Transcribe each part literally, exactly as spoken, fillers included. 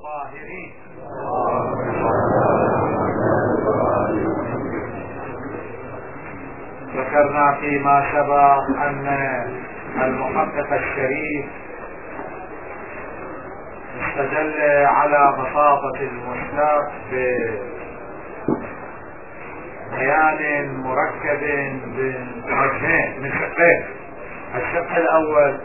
الطاهرين. ذكرنا فيما سبق أن المحقق الشريف استدل على بساطة المشتق ببيان مركب بوجهين من شقين. الشق الأول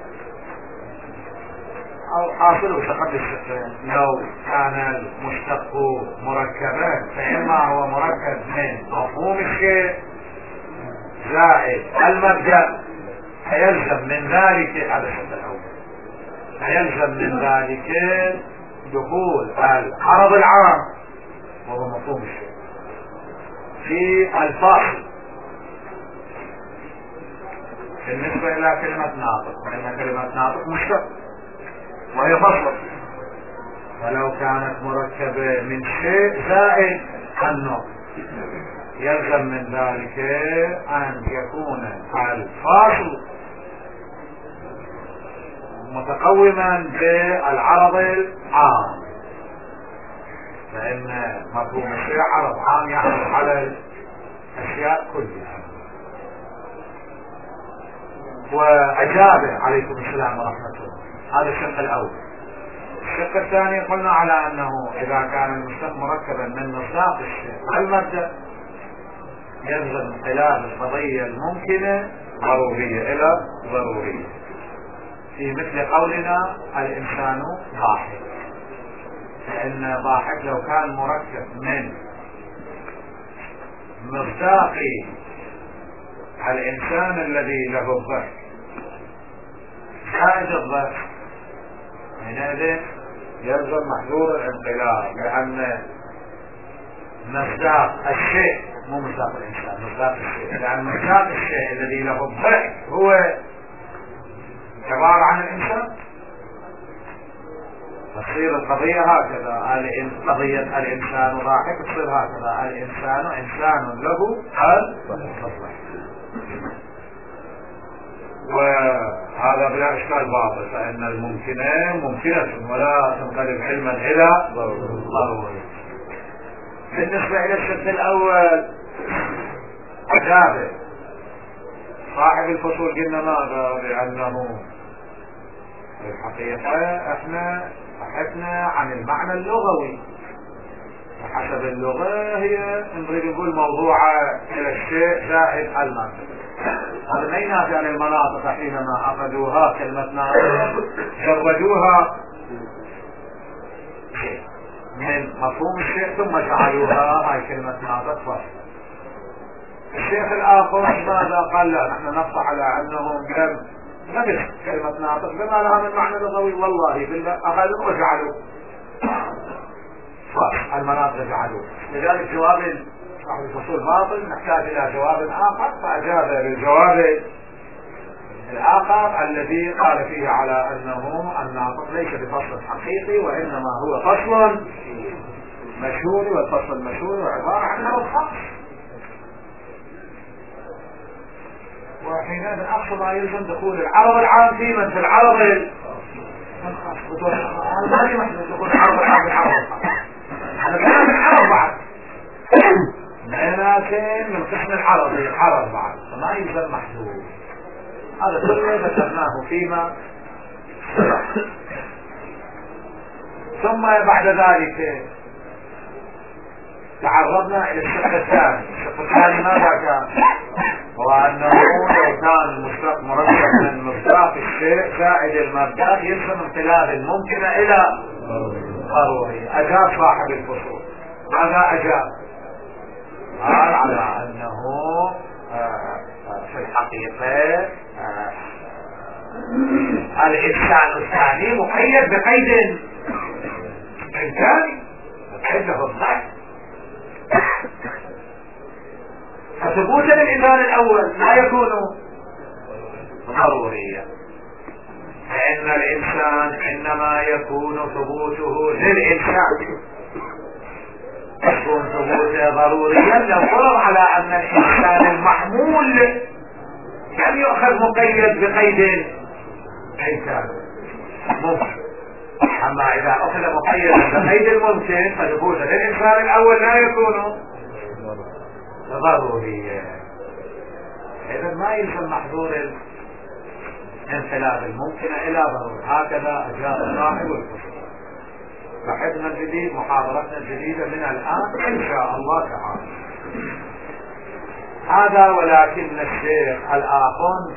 أو حاصله شق الشقين لو كان المشتق مركبا فإما هو مركب من مفهوم الشيء زائد المبدأ، فيلزم من ذلك هذا الشق الأول فيلزم من ذلك دخول العرض العام وهو مفهوم الشيء في الفاصل بالنسبة إلى كلمة ناطق، لأن كلمة ناطق مشتق وهي فصل، ولو كانت مركبة من شيء زائد النطق يلزم من ذلك أن يكون الفاصل متقوما بالعرض العام، لأن مفهوم الشيء عرض عام يعرض على الأشياء كلها. وأجابه عليكم السلام ورحمة الله. هذا الشق الأول. الشق الثاني قلنا على أنه إذا كان المشتق مركبا من مصداق الشيء المبدأ يلزم خلال القضية الممكنة ضرورية إلى ضرورية، في مثل قولنا الإنسان ضاحك، لأن ضاحك لو كان مركب من مصداق الإنسان الذي له الضحك زائد الضحك حينئذ يلزم محذور الانقلاب، لأن مصداق الشيء مو مصداق الإنسان، مصداق الشيء، لأن مصداق الشيء الذي له الضحك هو عبارة عن الإنسان. تصير القضية هكذا، قضية الإنسان ضاحك تصير هكذا، الإنسان إنسان له الضحك، وهذا بلا إشكال باطل، فإن الممكنة ممكنة ولا تنقلب علما إلى ضروري. بالنسبة إلى الشق الأول أجابه صاحب الفصول قلنا ماذا؟ بأنه في الحقيقة احنا بحثنا عن المعنى اللغوي، وحسب اللغة هي نريد نقول موضوعة إلى الشيء زائد المنطق. هذا ما ينافي عن المناطق حينما أخذوها كلمة ناطق جردوها من مفهوم الشيء ثم جعلوها هاي كلمة ناطق فصل. الشيخ الآخر ماذا قال؟ لا نحن نصح على أنهم لم نبث كلمة ناطق بما لها من معنى لغوي، والله بالله أخذوا وجعلوا فصل المناطق جعلوه. لذلك جواب صاحب الفصول باطل، نحتاج إلى جواب آخر، فأجاب بالجواب الآخر الذي قال فيه على أنه الناطق ليس بفصل حقيقي وإنما هو فصل مشهور، والفصل المشهور عبارة عن عرض خاص، وحينئذ أقصى ما يلزم دخول العرض العام في من في العرض الخاص. ما يمكن دخول العرض العام في العرض الخاص، احنا بنعمل العرض بعد لكن من قسم العرض العرض بعد، فما يلزم محدود. هذا كله ذكرناه فيما ثم بعد ذلك تعرضنا الى الشق الثاني. الشق الثاني ماذا كان؟ هو انه لو كان المشتق مركب من مصداق الشيء زائد المبدأ يلزم امتلاء الممكن الى ضروري. اجاب صاحب الفصول ماذا اجاب؟ قال على انه في الحقيقة الإنسان الثاني مقيد بقيد إمكاني، مقيد له الضحك، فثبوت الإنسان الأول لا يكون ضروريا، فإن الإنسان إنما يكون ثبوته للإنسان يكون ثبوته ضروريا لو فرض على أن الإنسان المحمول لم يؤخذ مقيد بقيد إنسان ممكن، اما اذا اخذ مقيدا بقيد الممكن فنفوذ للانسان الاول لا يكون ضروريا. اذا ما يلزم محظور الانقلاب الممكن الى ضروري. هكذا اجاب صاحب الفصول. بحثنا الجديد، محاضرتنا الجديدة من الآن إن شاء الله تعالى. هذا ولكن الشيخ الآخر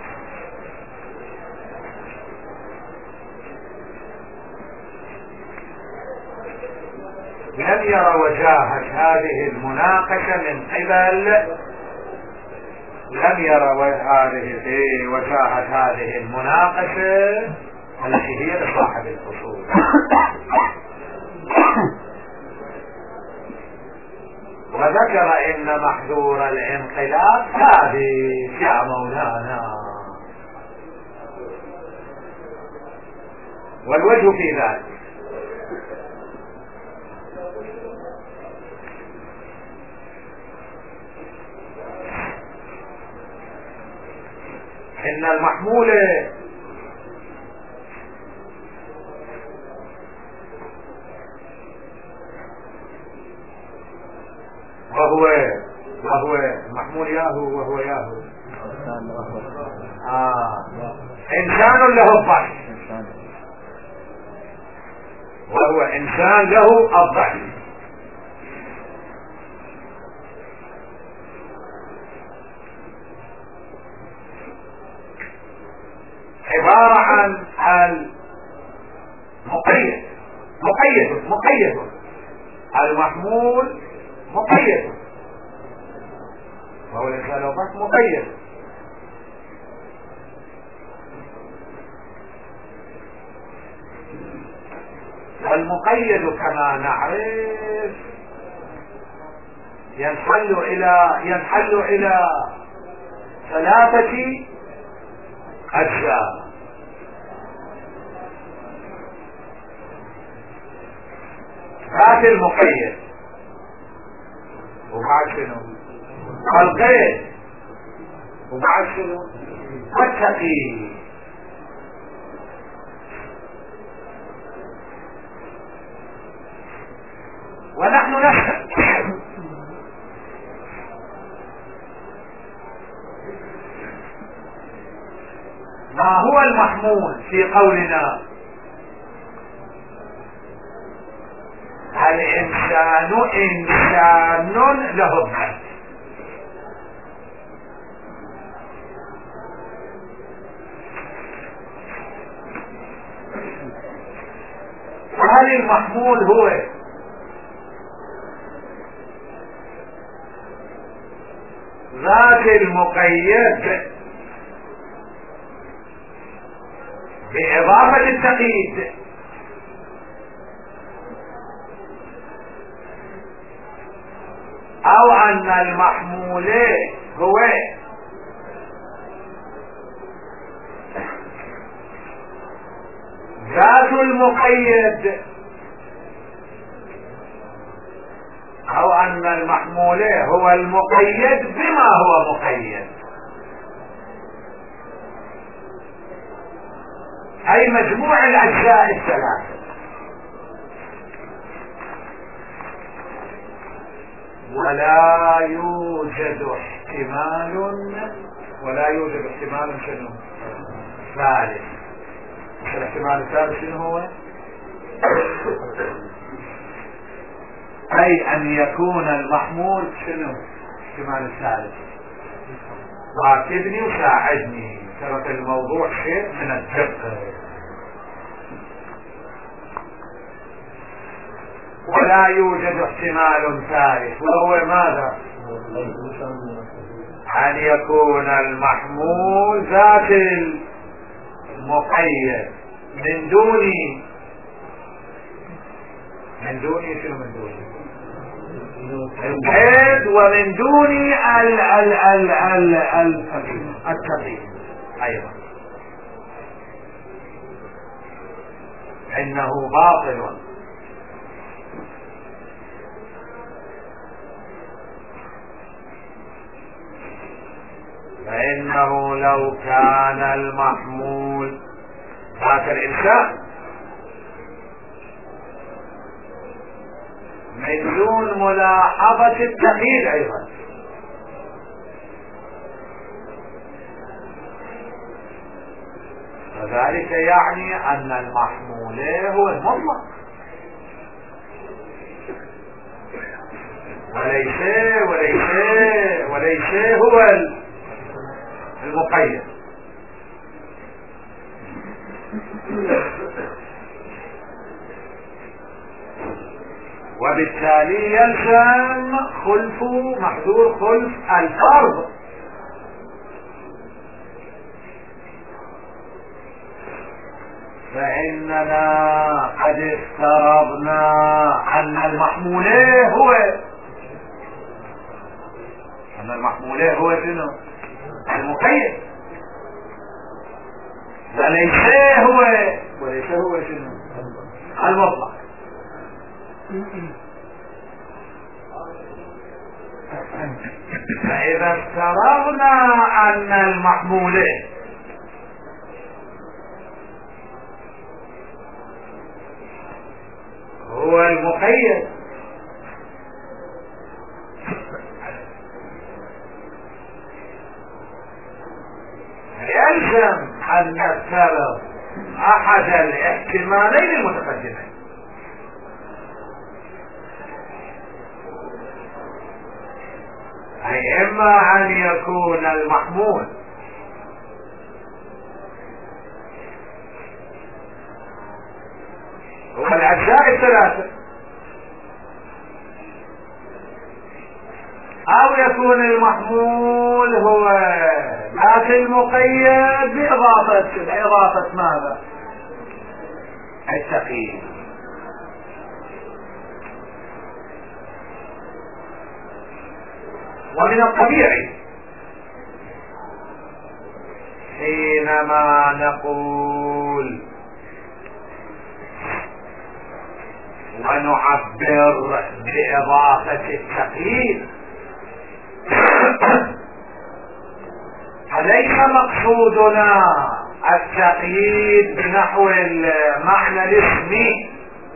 لم ير وجاهة هذه المناقشة من قبل لم ير هذه وجاهة هذه المناقشة التي هي لصاحب الفصول. وذكر ان محظور الانقلاب ثابت يا مولانا، والوجه في ذلك ان المحمول وهو وهو محمول ياهو وهو ياهو آه. إنسان له الضعف، وهو إنسان له الضعف. عبارة عن المقيد مقيد مقيد المحمول مقيد، وهو الإنسان له ضعف مقيد. والمقيد كما نعرف ينحل إلى ينحل إلى ثلاثة أجزاء. ذات المقيد، وبعد شنو؟ القيد، وبعد شنو؟ التقييد. ونحن نسأل ما هو المحمول في قولنا الإنسان إنسان له الضعف؟ هل المحمول هو ذات المقيد بإضافة التقييد، أو أن المحمول هو ذات المقيد، أو أن المحمول هو المقيد بما هو مقيد، أي مجموع الأجزاء الثلاثة. ولا يوجد احتمال ولا يوجد احتمال شنو؟ ثالث. الاحتمال الثالث شنو هو؟ أي أن يكون المحمول شنو؟ الاحتمال الثالث. راكبني وساعدني، ترى الموضوع شيء من الدقة. ولا يوجد احتمال ثالث، وهو ماذا؟ أن يكون المحمول ذات المقيد من دون من دون شنو من دون القيد، ومن دون ال ال ال ال التقييد أيضا، إنه باطل. فإنه لو كان المحمول ذات الإنسان من دون ملاحظة التقييد أيضا. وذلك يعني أن المحمول هو المطلق وليس وليس وليس هو المقيد. وبالتالي يلزم خلف محذور خلف الفرض. فإننا قد افترضنا أن المحمول هو أن المحمول هو شنو؟ المقيد، وليس هو وليس هو شنو؟ المطلق. فإذا افترضنا أن المحمول هو المقيد، يلزم أن نفترض أحد الاحتمالين المتقدمين، أي إما أن يكون المحمول هو الأجزاء الثلاثة، أو يكون المحمول هو ذات المقيد بإضافة بإضافة ماذا؟ التقييد. ومن الطبيعي حينما نقول ونعبر بإضافة التقييد فليس مقصودنا التقييد بنحو المعنى الاسمي،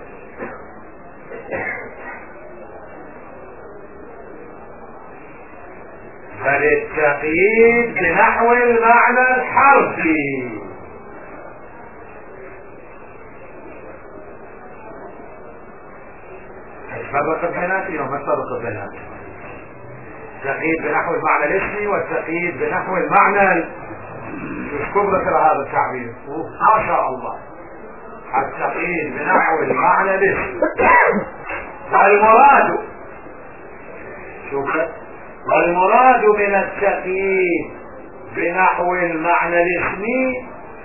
بل التقييد بنحو المعنى الحرفي. فرق بيناتهم ما فرق بيناتهم؟ التقييد بنحو المعنى الاسمي والتقييد بنحو المعنى. اشكر ذكر هذا التعبير ما شاء الله. التقييد بنحو المعنى الاسمي والمراد شوف والمراد من التقييد بنحو المعنى الاسمي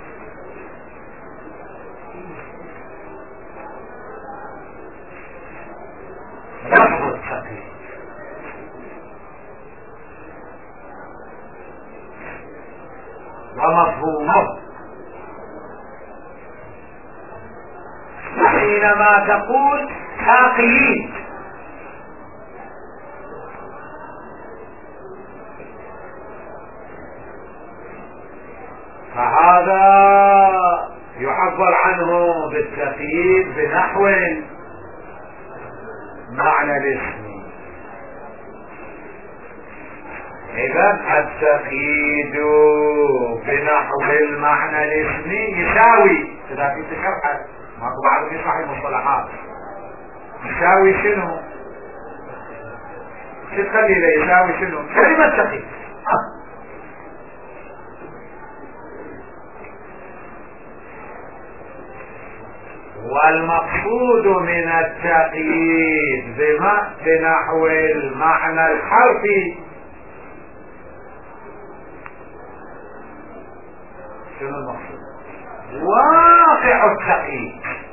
لفظ التقييد، ومفهومه. حينما تقول تقييد فهذا يعبر عنه بالتقييد بنحو معنى الاسم. إذا التقييد بنحو المعنى الاسمي يساوي، إذا كنت شرحت ماكو بعض يشرح المصطلحات، يساوي شنو؟ شو تخلي له يساوي شنو؟ كلمة تقييد. والمقصود من التقييد بما بنحو المعنى الحرفي شنو المقصود؟ واقع التقييد،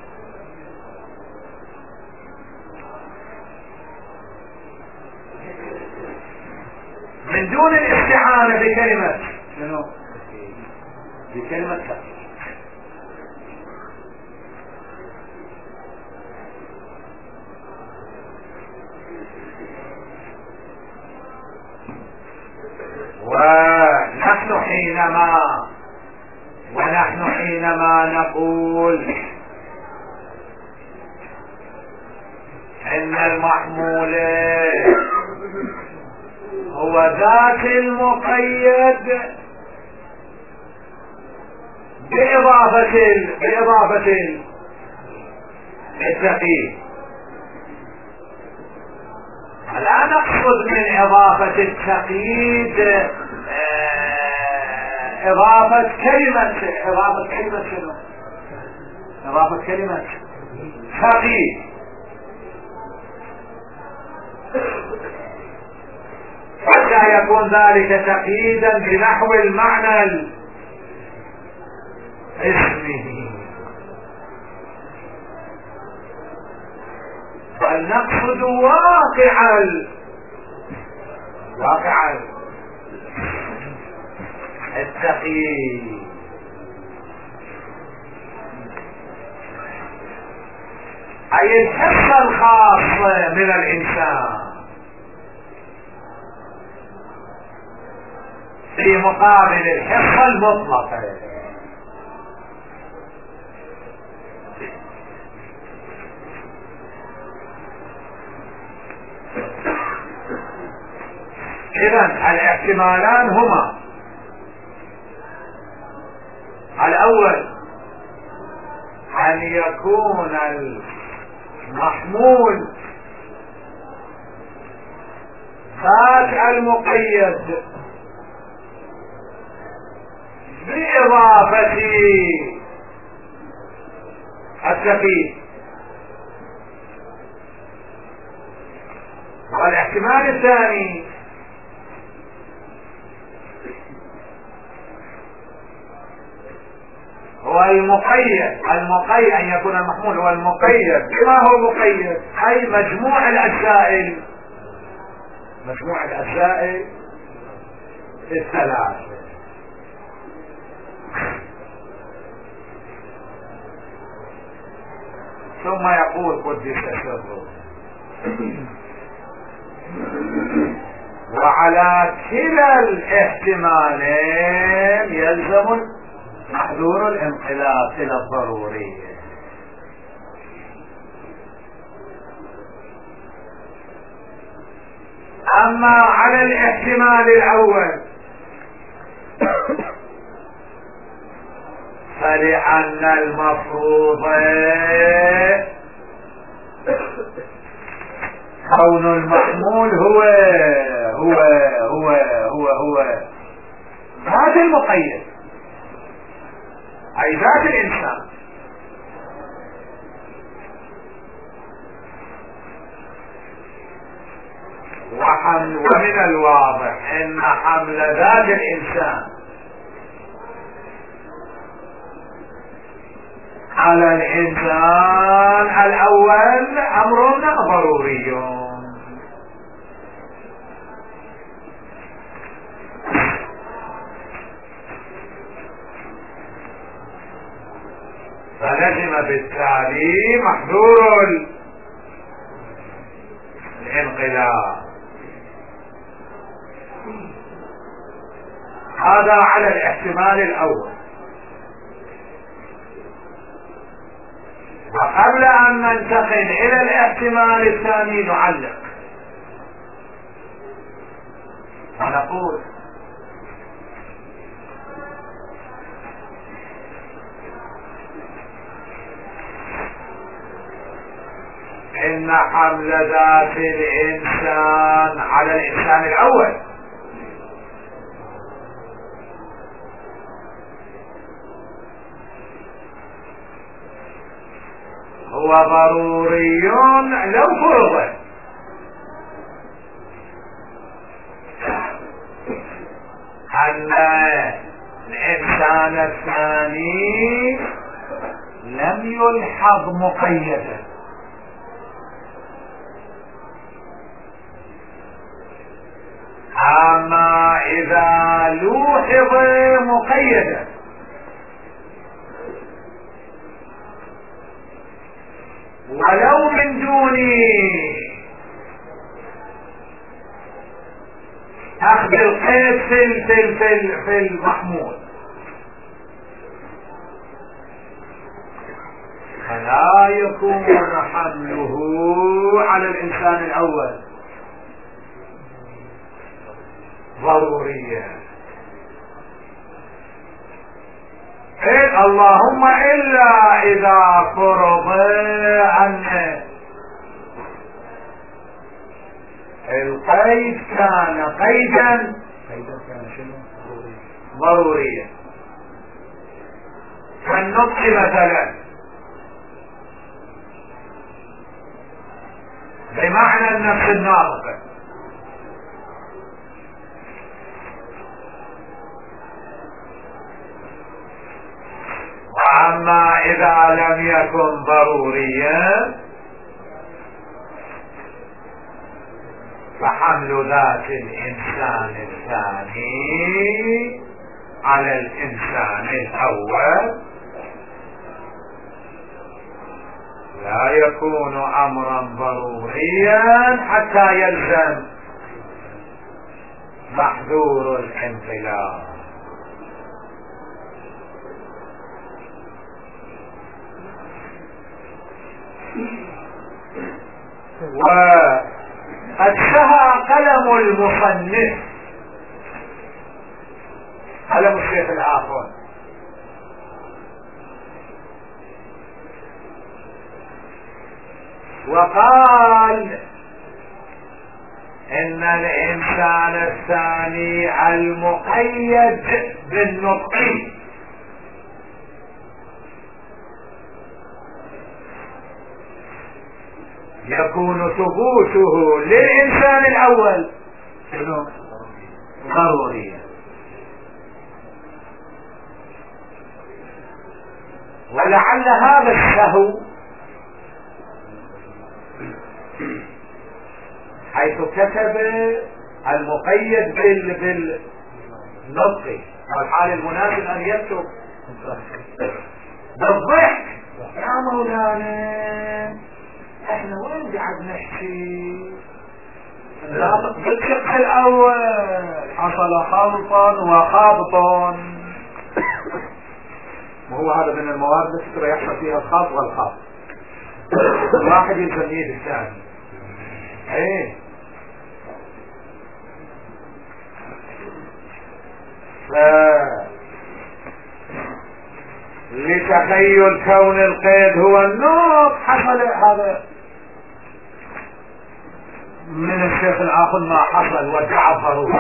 من دون الاستعانة بكلمة شنو؟ بكلمة تقييد. ونحن حينما ونحن حينما نقول ان المحمول هو ذات المقيد بإضافة بإضافة التقييد. لا نقصد من إضافة التقييد إضافة كلمة إضافة كلمة شنو؟ إضافة كلمة تقييد، حتى يكون ذلك تقييدا بنحو المعنى الاسمي. بل نقصد واقع واقع التقييد، أي الحصة الخاصة من الإنسان في مقابل الحصة المطلقة. إذن الاحتمالان هما: الأول أن يكون المحمول ذات المقيد بإضافة التقييد، والاحتمال الثاني هو المقيد المقيد أن يكون المحمول هو المقيد بما هو مقيد، أي مجموع الأجزاء مجموع الأجزاء الثلاثة. ثم يقول قدس سره: وعلى كلا الاحتمالين يلزم محذور الانقلاب الى الضرورية. اما على الاحتمال الاول فلأن المفروض كون المحمول هو هو هو هو هو ذات المقيد، أي ذات الإنسان. وحمل ومن الواضح أن حمل ذات الإنسان على الإنسان الأول أمر ضروري. فلزم بالتالي محذور الانقلاب. هذا على الاحتمال الأول. وقبل أن ننتقل إلى الاحتمال الثاني نعلق ونقول إن حمل ذات الإنسان على الإنسان الأول هو ضروري لو فرض أن الإنسان الثاني لم يلحظ مقيدا، أما إذا لوحظ مقيدا ولو من دون أخذ القيد في في في في المحمول، فلا لا يكون حمله على الإنسان الأول ضروريا، إيه اللهم إلا إذا فرض أن القيد كان قيدا ضروريا كالنطق مثلا، بمعنى النفس الناطقة. وأما إذا لم يكن ضروريا فحمل ذات الإنسان الثاني على الإنسان الأول لا يكون أمرا ضروريا حتى يلزم محذور الانقلاب. وقد سهى قلم المصنف، قلم الشيخ الآخر، وقال إن الإنسان الثاني المقيد بالنطق يكون ثبوته للإنسان الأول ضروريا، ولعل هذا السهو حيث كتب المقيد بال بالنطق والحال المناسب أن يكتب بالضحك. يا مولانا احنا وين قاعد نحكي الناطق بالشق الاول حصل خلط وخابط، وهو هذا من المواد التي يحصل فيها الخاط والخاط، الواحد يسميه بالثاني. ايه ف لتخيل كون القيد هو النطق حصل هذا من الشيخ الآخر ما حصل وتعبروا.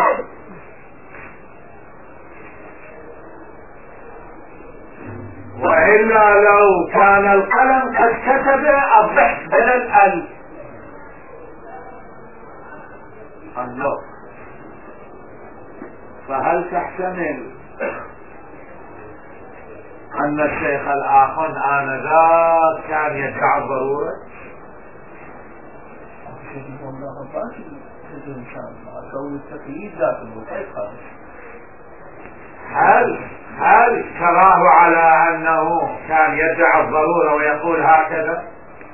وإلا لو كان القلم قد كتب الضحك بدل ال النطق، فهل تحتمل أن الشيخ الآخر آنذاك كان يدعي الضرورة؟ هل هل تراه على أنه كان يدعي الضرورة ويقول هكذا؟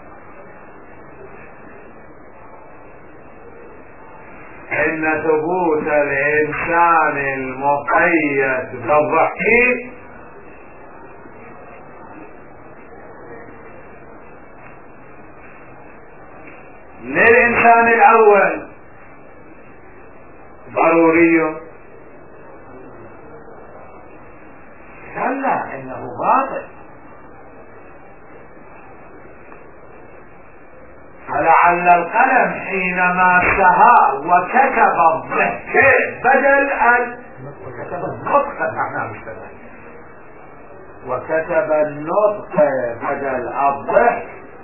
إن ثبوت الإنسان المقيد بالضحك للإنسان الأول ضروري، كلا إنه باطل. فلعل القلم حينما سهى وكتب الضحك بدل ال كتب النطق معناه مشتبه، وكتب النطق بدل الضحك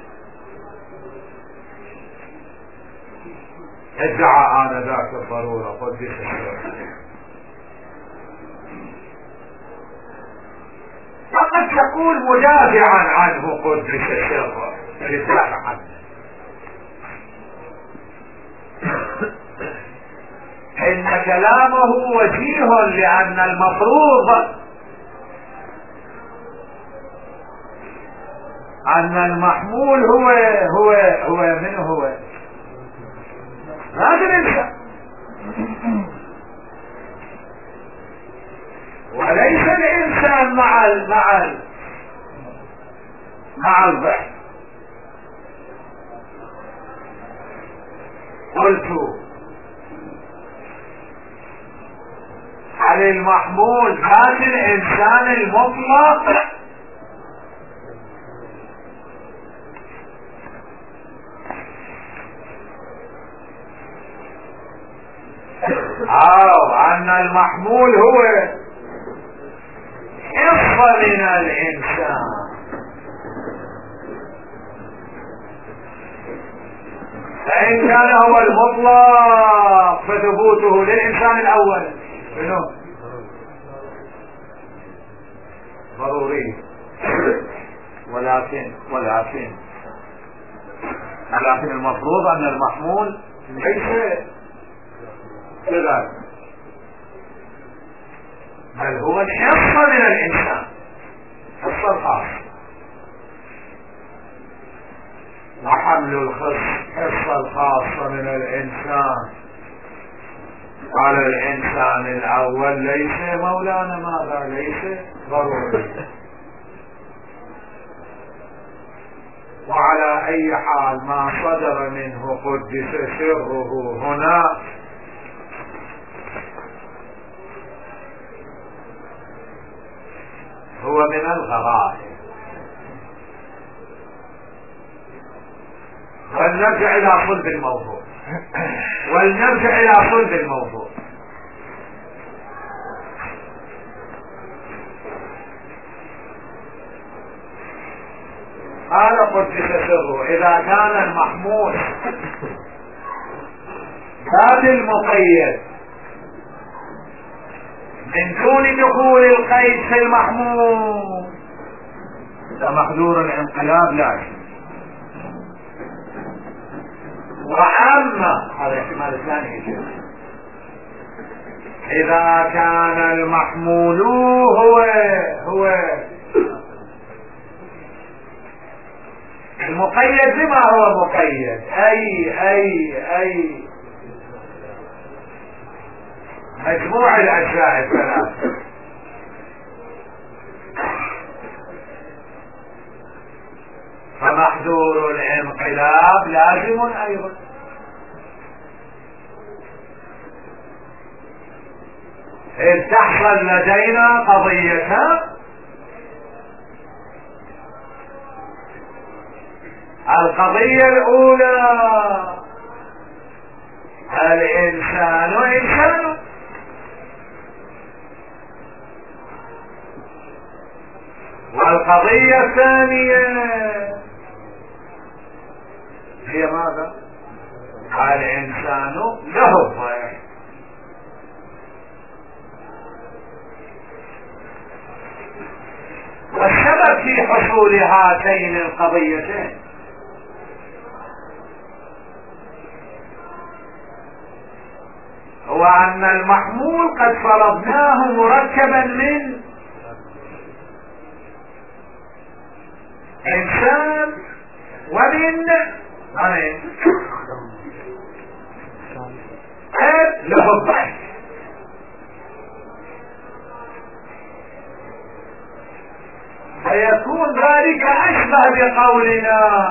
ادعى آنذاك الضرورة قدس السر. فقد تقول مدافعا عنه قدس السر لتدافع عنه إن كلامه وجيه، لأن المفروض أن المحمول هو هو هو من هو هذا الإنسان، وليس الإنسان مع ال مع ال مع الضحك. قلت هل المحمول ذات الإنسان المطلق أو أن المحمول هو حصة من الإنسان؟ فإن كان هو المطلق فثبوته للإنسان الأول شنو؟ ضروري. ولكن ولكن ولكن المفروض أن المحمول ليس كذلك، بل هو الحصة من الإنسان، حصة الخاصة. وحمل الخص حصة الخاصة من الإنسان على الإنسان الأول ليس مولانا ماذا؟ ليس ضروري. وعلى أي حال ما صدر منه قدس سره هنا هو من الغرائب. ولنرجع إلى صلب الموضوع ولنرجع إلى صلب الموضوع. قال قدس سره إذا كان المحمول ذات المقيد من دون دخول القيد في المحمول فمحذور الانقلاب لازم. وأما هذا احتمال الثاني يجب إذا كان المحمول هو هو المقيد بما هو مقيد أي أي أي مجموع الأجزاء الثلاثة، فمحذور الانقلاب لازم أيضا. إذ تحصل لدينا قضيتان: القضية الأولى الإنسان إنسان، والقضية الثانية هي ماذا؟ الإنسان له الضيف. والسبب في حصول هاتين القضيتين هو أن المحمول قد فرضناه مركبا من إنسان ومن غير له الضيف. فيكون ذلك أشبه بقولنا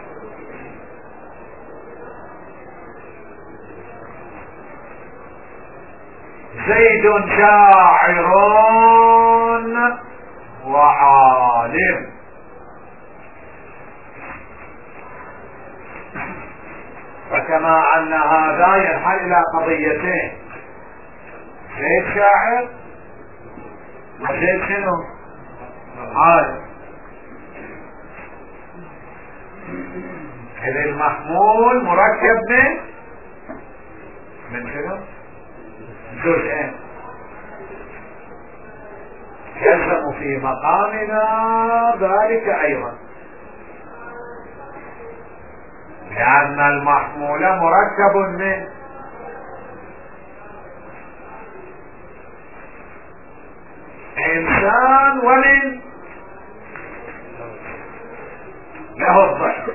زيد شاعر وعالم. فكما أن هذا ينحل إلى قضيتين: زيد شاعر وزيد شنو؟ عالم. إذ المحمول مركب من من شنو؟ جزئين. يلزم في مقامنا ذلك أيضا، لأن المحمول مركب من إنسان ومن له الضيف.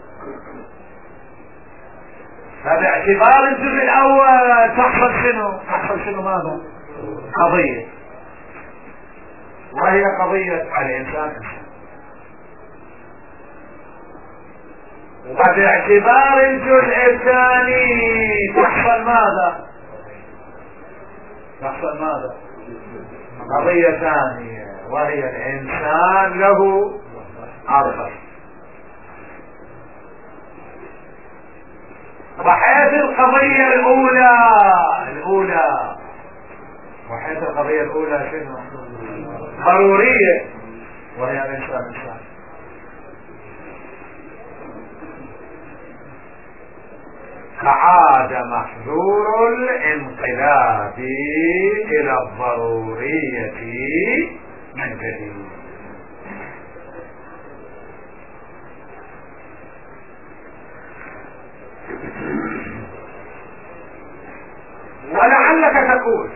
فباعتبار الجزء الأول تحصل شنو؟ تحصل شنو ماذا؟ قضية، وهي قضية الإنسان. وباعتبار الجزء الثاني تحصل ماذا؟ تحصل ماذا؟ قضية ثانية وهي الإنسان له أربع. وحيث القضية الأولى الأولى وحيث القضية الأولى شنو؟ ضرورية وهي الإنسان إنسان. فعاد محذور الانقلاب إلى الضرورية من جديد. ولعلك تقول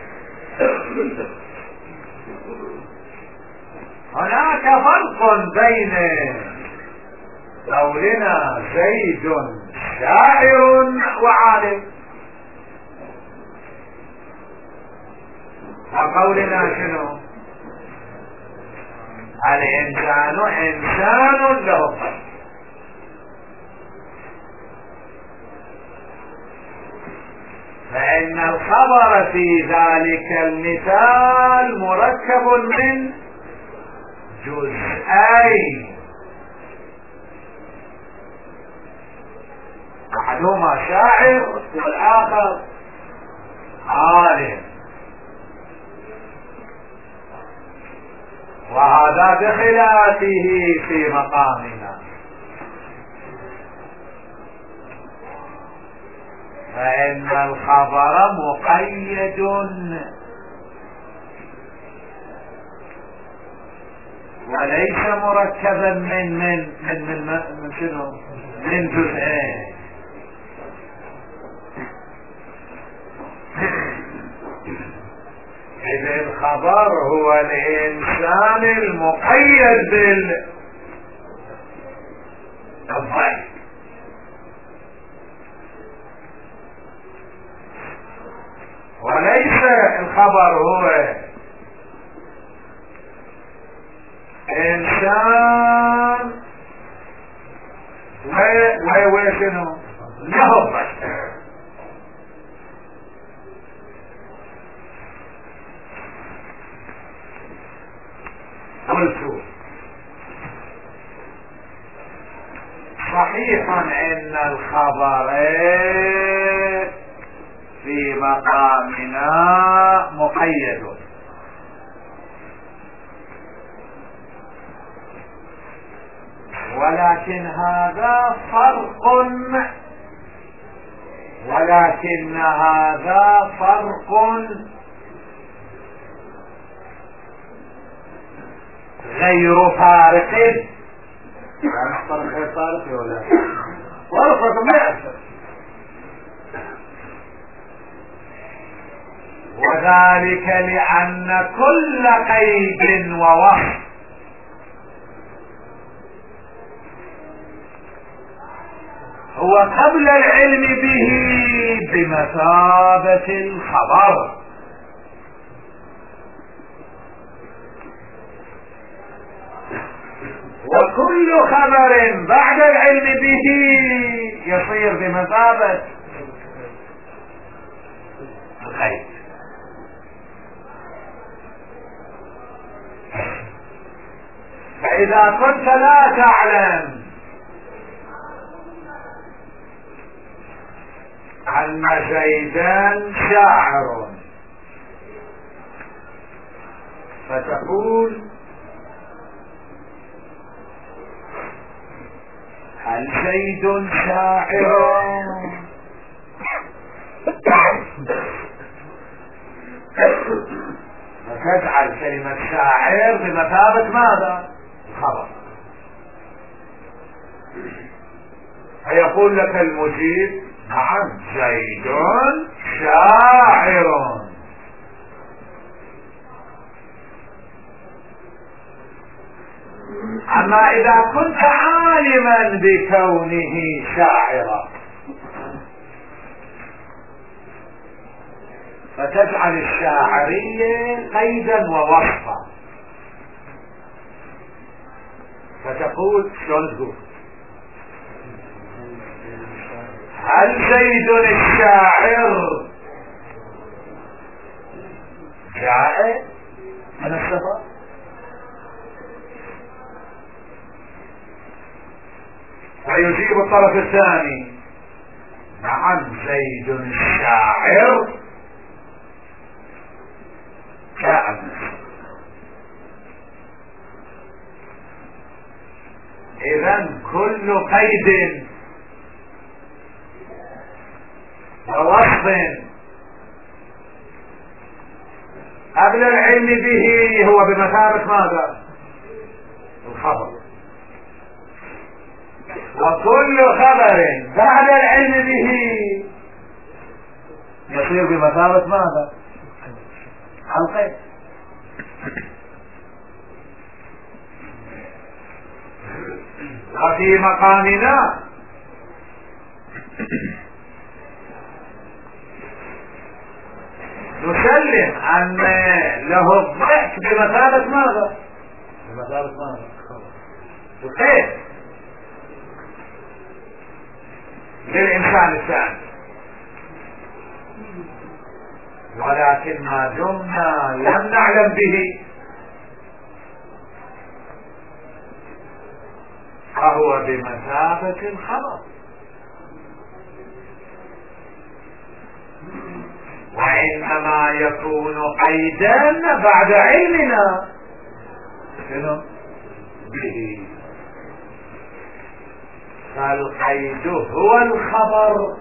هناك فرق بين قولنا زيد شاعر وعالم وقولنا شنو؟ الإنسان إنسان له قلب. فإن الخبر في ذلك المثال مركب من جزئين، أحدهما شاعر والآخر عالم، وهذا بخلافه في مقامنا. فإن الخبر مقيد وليس مركبا من من من من, من شنو؟ من جزئين. إذا الخبر هو الإنسان المقيد بالضيف، وليس الخبر هو إنسان وشنو له ضيف. قلت صحيح ان الخبر في مقامنا مقيد، ولكن هذا فرق ولكن هذا فرق غير فارق. يعني فرق غير فارق ولا فرق ما يأثر. وذلك لأن كل قيد ووصف هو قبل العلم به بمثابة الخبر، وكل خبر بعد العلم به يصير بمثابة القيد. فإذا كنت لا تعلم أن زيدان شاعر فتقول هل زيد شاعر؟ فتجعل كلمة شاعر بمثابة ماذا؟ الخبر. فيقول لك المجيب نعم زيد شاعر. أما إذا كنت عالما بكونه شاعرا فتجعل الشاعرية قيدا ووصفا، فتقول شلون تقول هل زيد الشاعر جاء من السفر؟ ويجيب الطرف الثاني نعم زيد الشاعر جاء من السفر. إذن كل قيد ووصف قبل العلم به هو بمثابة ماذا؟ الخبر. وكل خبر بعد العلم به يصير بمثابة ماذا؟ القيد. وفي مقامنا نسلم أن له الضحك بمثابة ماذا؟ بمثابة ماذا؟ القيد للإنسان الثاني. ولكن ما دمنا لم نعلم به فهو بمثابة الخبر. وإنما يكون قيدا بعد علمنا به. فالقيد هو الخبر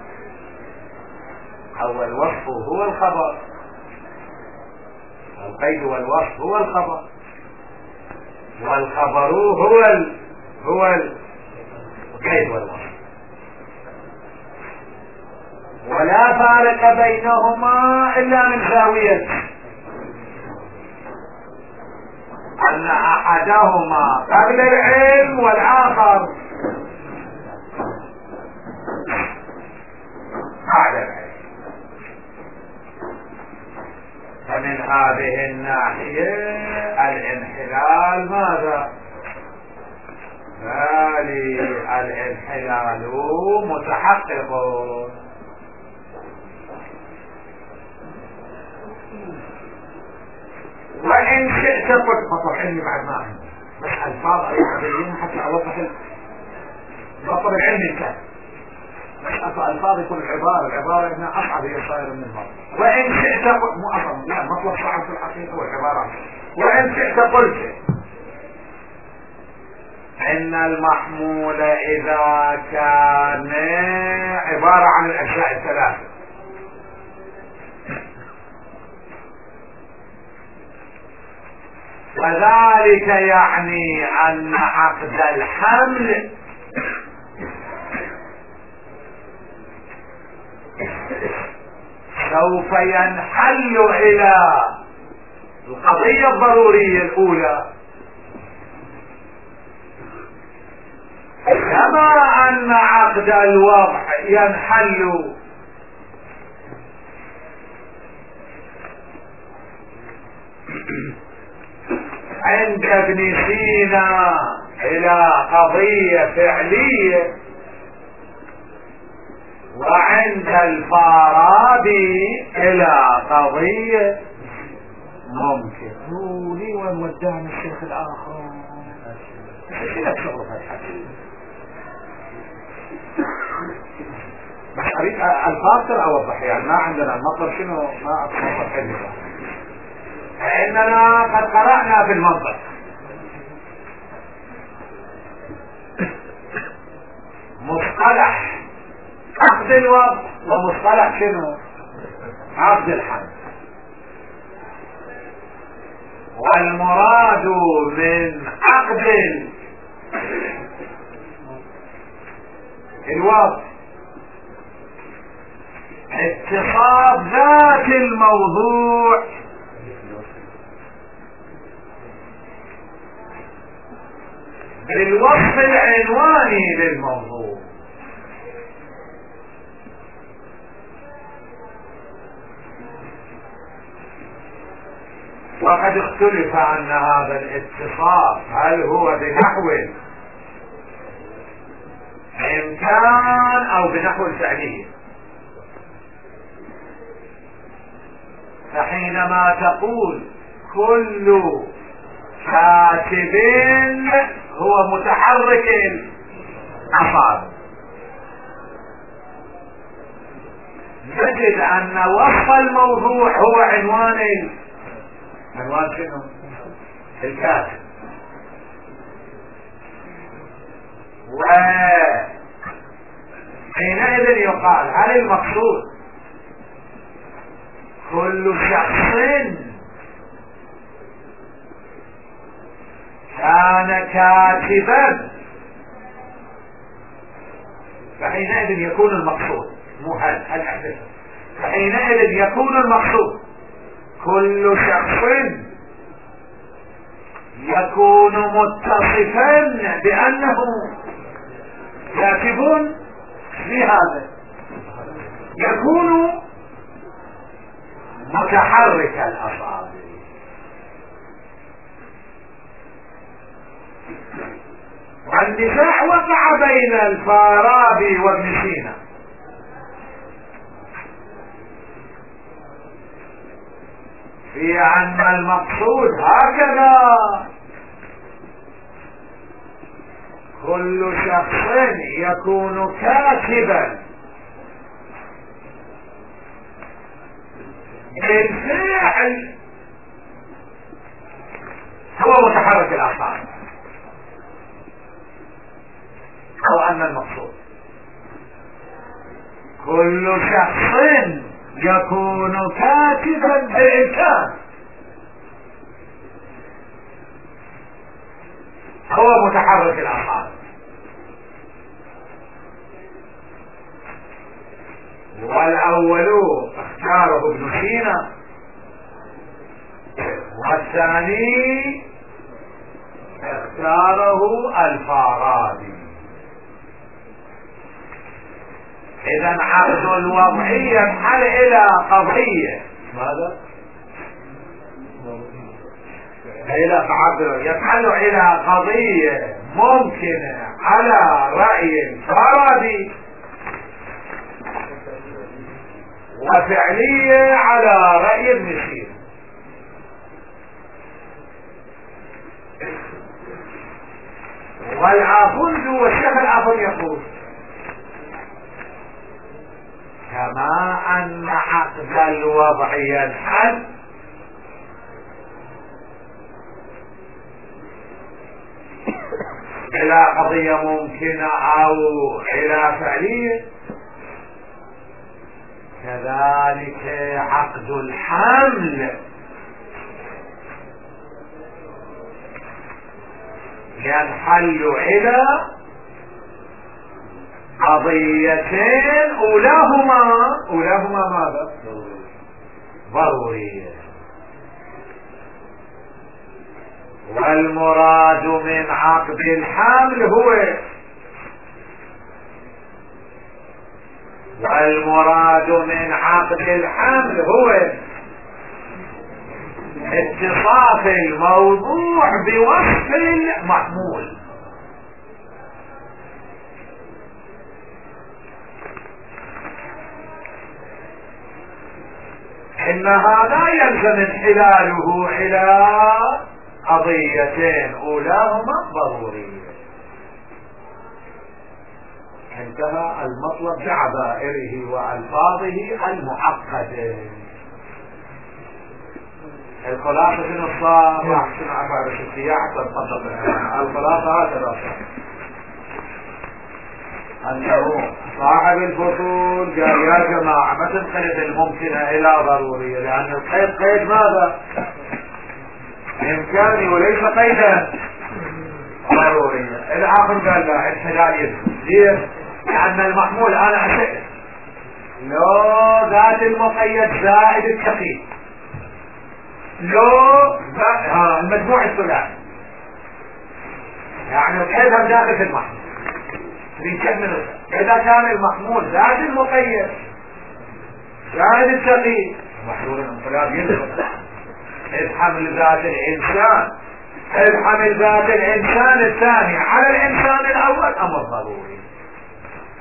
أو الوصف هو الخبر. القيد والوصف هو الخبر والخبر هو ال... هو القيد والوصف. ولا فارق بينهما إلا من زاوية أن أحدهما قبل العلم والآخر بعد العلم. فمن هذه الناحية الانحلال ماذا؟ بالي الانحلال متحقق. وإن شئت قلت فطرحني بعد ما عندي بس ألفاظ أريد حتى أوضح المطلب العلمي الكامل. مش ألفاظ يكون العبارة العبارة إنها أصعب هي صايرة من المرض. وإن شئت قلت مو أصعب لا مطلب صعب في الحقيقة والعبارة. وإن شئت قلت إن المحمول إذا كان عبارة عن الأشياء الثلاثة وذلك يعني أن عقد الحمل سوف ينحل إلى القضية الضرورية الأولى كما أن عقد الوضع ينحل عند ابن سينا إلى قضية فعلية وعند الفارابي إلى قضية ممكن. قولي وين ودعنا الشيخ الآخر؟ شنو تشغل في الحديث؟ بس أريد الفاصل أوضح يعني ما عندنا المطلب شنو ما أتوضح حديثا. فإننا قد قرأنا في المنطق مصطلح عقد الوضع ومصطلح شنو؟ عقد الحمل. والمراد من عقد الوضع اتصاف ذات الموضوع بالوصف العنواني للموضوع. وقد اختلف أن هذا الاتصاف هل هو بنحو كان او بنحو الفعلية. فحينما تقول كل كاتب هو متحرك الأصابع، نجد ان وصف الموضوع هو عنوان ال... عنوان شنو؟ الكاتب. وحينئذ يقال هل المقصود كل شخص كان كاتبا؟ فحينئذ يكون المقصود مو هل هل أحدث فحينئذ يكون المقصود كل شخص يكون متصفا بأنه كاتب في هذا، يكون متحرك الأصابع. والنزاع وقع بين الفارابي وابن سينا في أن المقصود هكذا كل شخص يكون كاتبا بالفعل هو متحرك الأصابع، أو أن المقصود كل شخص يكون كاتبا بالإمكان هو متحرك الأصابع. والأول اختاره ابن سينا والثاني اختاره الفارابي. إذا عقد الوضعية ينحل إلى قضية ماذا؟ إلى عقد ينحل إلى قضية ممكنة على رأي الفارابي وفعلية على رأي ابن سينا. والعافند والشيخ العافند يقول كما أن عقد الوضع ينحل إلى قضية ممكنة أو إلى فعلية، كذلك عقد الحمل ينحل إلى قضيتين أولاهما أولاهما ماذا؟ ضرورية. والمراد من عقد الحمل هو والمراد من عقد الحمل هو اتصاف الموضوع بوصف المحمول. إن هذا يلزم انحلاله إلى قضيتين أولاهما ضرورية. انتهى المطلب بعبائره وألفاظه المعقدة. الخلاصة شنو صار؟ راح شنو عبارة السياح تنطبق الخلاصة هكذا أنه صاحب الفصول قال يا جماعة ما تنقلب الممكنة إلى ضرورية، لأن القيد قيد ماذا؟ إمكاني وليس قيدا ضرورية. الآخر قال لا انحلال يزم ليه؟ لأن المحمول أنا أسئل لو ذات المقيد زائد التقييد لو ها المجموع الثلاثي يعني القيد هم داخل في المحمول بيكمل. إذا كان المحمول زائد المقيد زائد التقييد محمول الانقلاب ينزل. الحمل ذات الإنسان الحمل ذات الإنسان الثاني على الإنسان الأول أمر ضروري.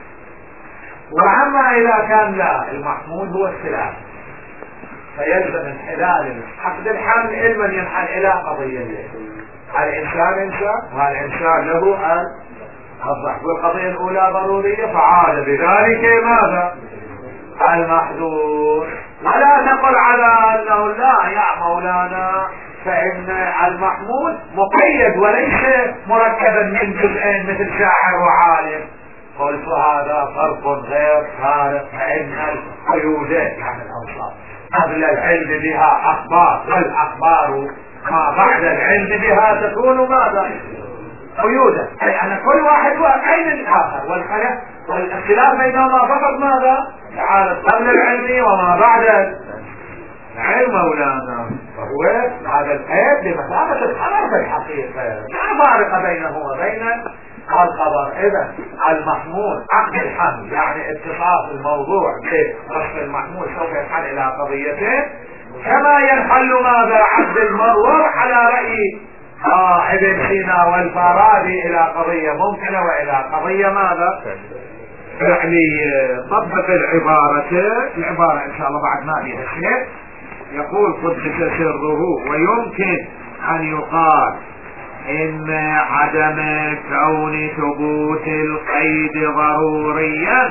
وأما إذا كان لا، المحمول هو السلاح، فيلزم انحلال عقد الحمل علما ينحل إلى قضيتين: الإنسان إنسان، والإنسان له الضحك. والقضية الأولى ضرورية، فعاد بذلك ماذا؟ المحذور. ولا تقل على أنه لا يا مولانا، فإن المحمول مقيد وليس مركبا من جزئين مثل شاعر وعالم. قلت هذا فرق غير فارق، فإن القيود يعني الأوصاف قبل العلم بها أخبار، والأخبار ما بعد العلم بها تكون ماذا؟ قيودا، أي أن كل واحد هو عين الآخر، والخلاف والاختلاف بينهما فقط ماذا؟ تعالى قبل العلم وما بعد العلم مولانا. فهو هذا القيد بمثابة الخبر في الحقيقة، لا فارق بينه وبين الخبر. إذا المحمول عقد الحمل يعني اتصاف الموضوع برفع المحمول سوف ينحل إلى قضيتين، كما ينحل ماذا؟ عقد المرور على رأي آه ابن سينا والفارابي إلى قضية ممكنة وإلى قضية ماذا؟ فعلية. طبق العبارة، العبارة إن شاء الله بعد ما فيها شيء. يقول قدس سره: ويمكن أن يقال إن عدم كون ثبوت القيد ضروريا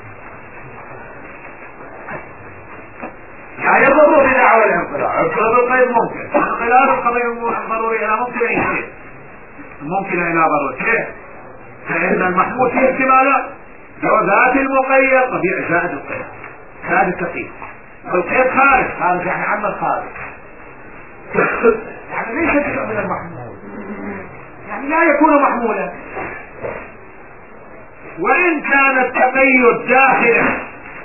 لا يضر بدعوى الانقلاع. افرض القيد ممكن، انقلاب القضية ضرورية لا ممكن أي شيء، ممكن إلى ضروري. كيف؟ فإن المحمول فيه احتمالات، ذات المقيد طبيعي زائد القيد، زائد التقييد. القيد خارج، خارج يعني عم الخارج يعني ليس جزء من المحمول، يعني لا يكون محمولا. وإن كان التقيد داخلا،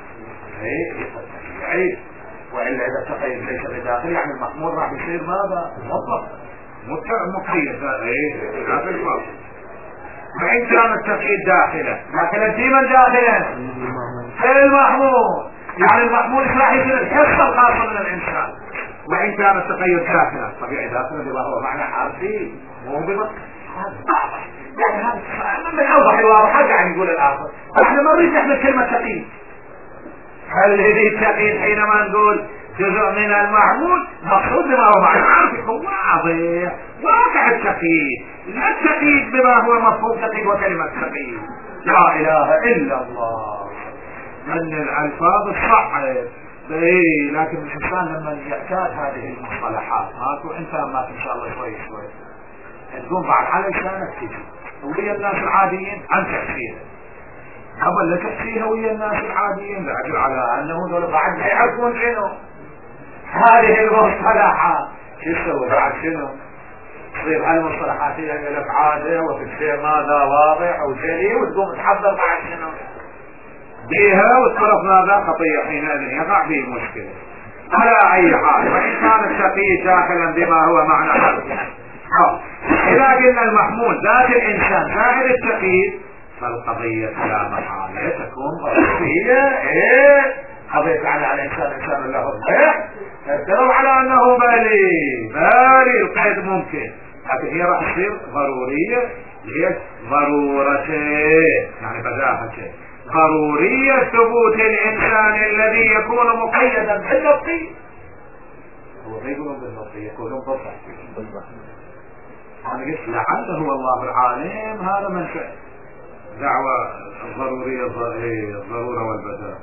ايه وإلا إذا التقيد ليس بداخل يعني المحمول راح يصير ماذا؟ مطلق مقيد، ايه داخل فاضي. وإن كان التقييد داخلا، لكن ديما داخلا في المحمول، يعني المحمول راح يصير الحصة الخاصة من الإنسان. وإن كان التقيد داخلا طبيعي داخلا بما هو معنى حرفي مو بما يعني هذا من أوضح الواضحات. يعني يقول الآخر احنا ما نريد نحمل كلمة تقييد. هل هذه التقييد حينما نقول جزء من المحمول مقصود بما هو معنى حرفي واضح واقع التقييد، لا التقييد بما هو مفهوم تقييد وكلمة تقييد. لا إله إلا الله. من الألفاظ الصعب ايه، لكن الإنسان لما يعتاد هذه المصطلحات ماكو إنسان ما إن شاء الله شوي شوي تقوم بعد على لسانك تجي ويا الناس العاديين عن تحسينه قبل لا تحسينه ويا الناس العاديين لأجل على أنه دول بعد لا يعرفون شنو هذه المصطلحات. شو يسوي بعد شنو؟ تصير هذه المصطلحات هي لك عادة وتصير ماذا واضح أو جلي وتقوم تحضر بعد شنو بيها والطرف ماذا خطية حينئذ يقع فيه مشكلة. على أي حال، وإن كان التقييد داخلا بما هو معنى حرف، إذا قلنا المحمول ذات الإنسان زائد التقييد فالقضية لا محالة تكون ضرورية. إيه قضية على الإنسان إنسان له الضيح تدل على أنه بالي بالي القيد ممكن، لكن هي راح تصير ضرورية. هي ضرورتين يعني بداهتين: ضرورية ثبوت الإنسان الذي يكون مقيدا بالنطق، هو ما يقولون بالنطق يقولون بالضبط. أنا قلت لعله هو الله العالم هذا منشأ دعوة الضرورية الضرورة والبداء.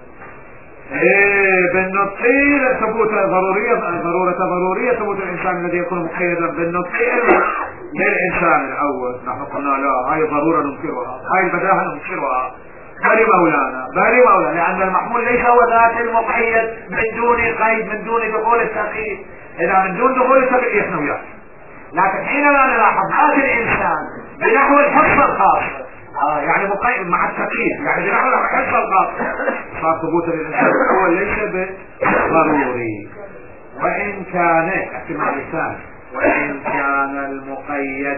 إيه بالنطق ثبوت ضرورية ضرورة ضرورية ثبوت الإنسان الذي يكون مقيدا بالنطق للإنسان الأول. نحن قلنا لا هاي ضرورة ننكرها، هاي البداهة ننكرها. بل مولانا بل مولانا لأن المحمول ليس هو ذات المقيد من دون قيد من دون دخول التقييد. إذا من دون دخول التقييد يحن وياه، لكن حينما نلاحظ ذات الإنسان بنحو الحصة الخاصة آه يعني مقيد مع التقييد يعني بنحو الحصة الخاصة صار ثبوت الإنسان الأول ليس بضروري. وإن كان احتمال ثاني وإن كان المقيد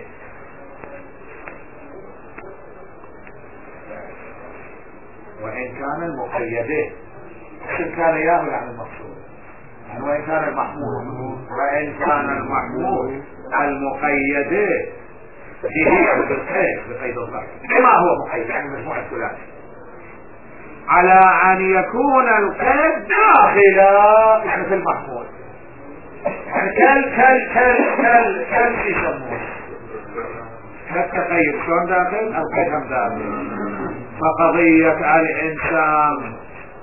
وإن كان المقيدين إن كان ياهو يعني المقصود يعني وإن كان المحمول وإن كان المحمول المقيدين به بالقيد بقيد الضرب بما هو مقيد يعني مجموعة ثلاثي على ان يكون القيد داخل مثل المحمول، يعني كال كال كال كال كال شو يسموه كالتقيد، شلون داخل القيد هم داخل. فقضية الانسان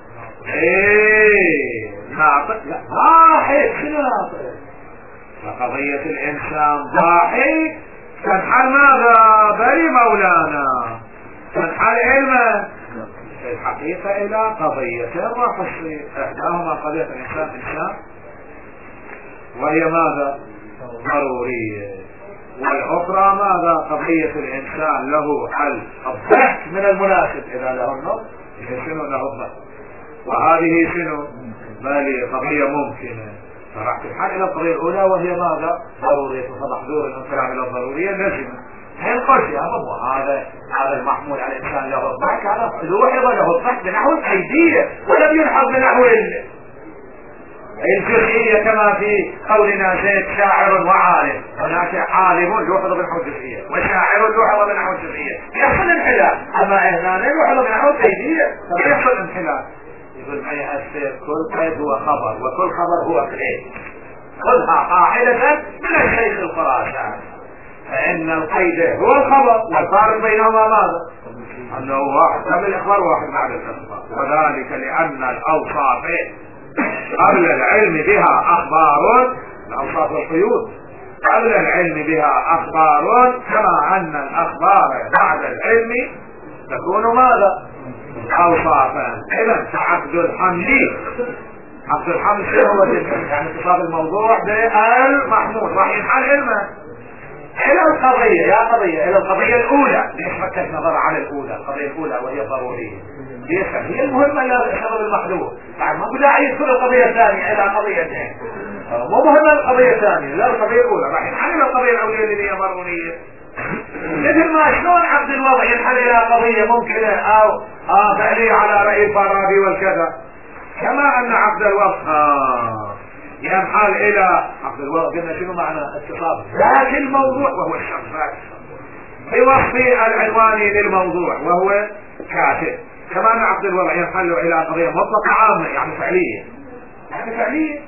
ايه ناطق لا ضاحك، شنو ناطق؟ فقضية الانسان ضاحك تنحل ماذا؟ بلي مولانا تنحل علما في الحقيقة الى قضيتين راح تصير، احداهما قضية الانسان انسان وهي ماذا؟ ضرورية، والاخرى ماذا؟ قضية الانسان له حل الضحك من المناسب اذا له النطق شنو له الضحك، وهذه شنو؟ بل قضية ممكنة فراح تنحل الى القضية الاولى وهي ماذا؟ ضرورية، فمحظور الانقلاب الى الضرورية لازمة. حين قلت يا بابا هذا هذا المحمول على الانسان له الضحك، هذا لوحظ له الضحك بنحو الايدية ولم يلحظ بنحو الجزئية كما في قولنا زيد شاعر وعالم، هناك عالم لوحظ بنحو الجزئية وشاعر لوحظ بنحو الجزئية، يحصل انحلال. اما اهلان لوحظ بنحو الايدية فيحصل انحلال. يقول معي السير كل قيد هو خبر وكل خبر هو قيد، خذها قاعدة من الشيخ الخراساني، فإن القيد هو الخبر والفارق بينهما ماذا؟ أنه واحد قبل الإخبار وواحد بعد الإخبار، وذلك لأن الأوصاف قبل العلم بها أخبار، الأوصاف القيود قبل العلم بها أخبار، كما أن الأخبار بعد العلم تكون ماذا؟ أوصافا. إذا فعقد الحمل، عقد الحمل شنو هو؟ يعني اتصال الموضوع بالمحمول راح ينحل علما الى القضية، يا قضية الى القضية الاولى. ليش ركز نظر على الاولى؟ القضية الاولى وهي ضرورية، هي المهمة لسبب المحذور، يعني ما بداعي يدخل القضية الثانية الى قضيتين، مو مهمة القضية الثانية لا القضية الاولى، راح ينحل الى القضية الاولية اللي هي ضرورية. مثل ما شلون عقد الوضع ينحل الى قضية ممكنة او اه فعلية على رأي الفارابي والكذا، كما ان عقد الوضع آه ينحل الى عقد الوضع. قلنا شنو معنى اتصال ذات الموضوع وهو الشخص بوصف العنواني للموضوع وهو كاتب، كما ان عقد الوضع ينحل الى قضية مطلقة عامة يعني فعلية، يعني فعلية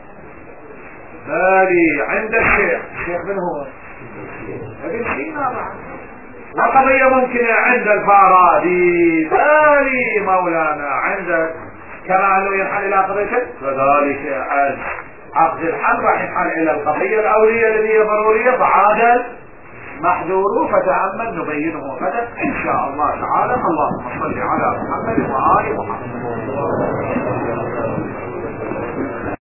بالي عند الشيخ. الشيخ من هو؟ ابن سينا. وقضية ممكنة عند الفارابي بالي مولانا عند، كما انه ينحل الى قضية كذلك عقد الحل راح ينحل الى القضية الاولية التي هي ضرورية فعاد محذور، فتأمل نبينه غدا ان شاء الله تعالى. اللهم صل على محمد وآل محمد.